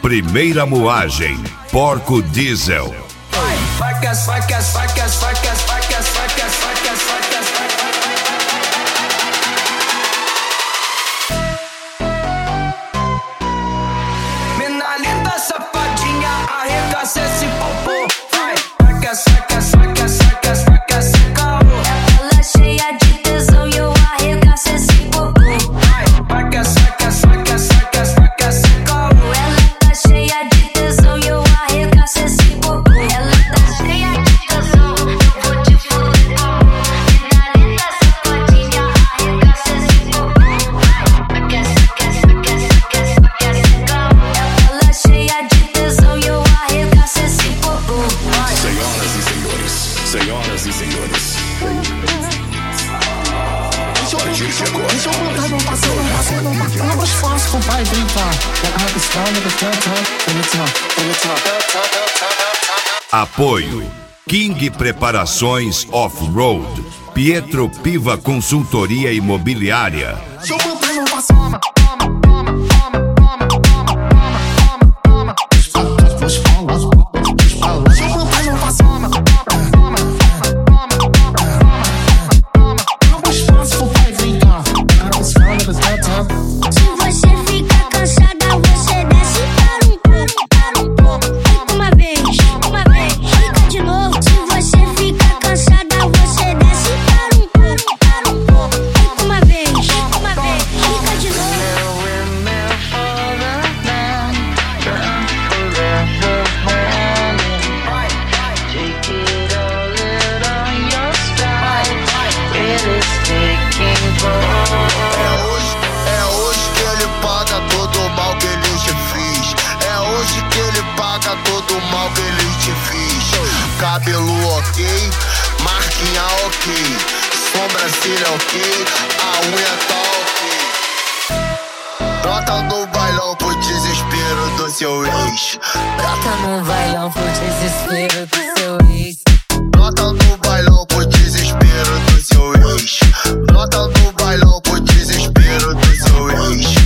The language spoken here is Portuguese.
Primeira moagem, Porco Diesel. Facas, facas, facas, facas, facas, facas, facas, facas. Mina linda, safadinha, arregaça esse popô. Vai, facas, facas, facas, facas, facas, sem caô. Ela cheia de tesão e eu arregaço esse popô. Vai, facas, facas, facas, facas, facas, sem caô. Ela tá cheia de tesão e eu arregaço esse popô. Ela tá cheia de tesão, eu vou te fuder com amor. Mina linda, safadinha, arregaça esse popô. Facas, facas, facas, facas, facas, sem caô. Ela cheia de tesão e eu arregaço esse popô. Senhoras e senhores, senhoras e senhores. Deixa eu contar meu passeio, não mais fácil pro pai brincar. Apoio King Preparações Off-Road, Pietro Piva Consultoria Imobiliária. Deixa eu contar meu passeio. Todo o mal que ele te fez. Cabelo ok, marquinha ok, sobrancelha ok, a unha tá ok. Brota no bailão pro desespero do seu ex. Brota no bailão pro desespero do seu ex. Brota no bailão pro desespero do seu ex. Brota no bailão pro desespero do seu ex.